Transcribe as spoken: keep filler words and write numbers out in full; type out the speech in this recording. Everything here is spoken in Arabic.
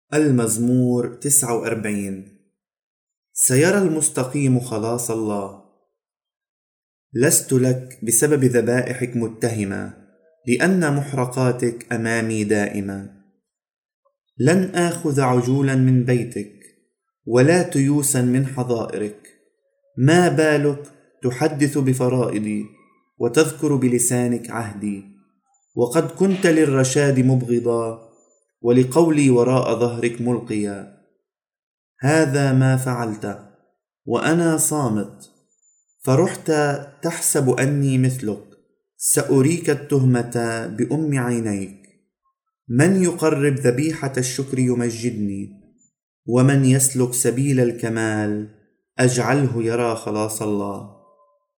المزمور تسعة وأربعين. سيرى المستقيم خلاص الله. لست لك بسبب ذبائحك متهما، لأن محرقاتك أمامي دائما. لن آخذ عجولا من بيتك، ولا تيوسا من حظائرك. ما بالك تحدث بفرائضي، وتذكر بلسانك عهدي، وقد كنت للرشاد مبغضا، ولقولي وراء ظهرك ملقيا. هذا ما فعلت وأنا صامت، فرحت تحسب أني مثلك. سأريك التهمة بأم عينيك. من يقرب ذبيحة الشكر يمجدني، ومن يسلك سبيل الكمال أجعله يرى خلاص الله.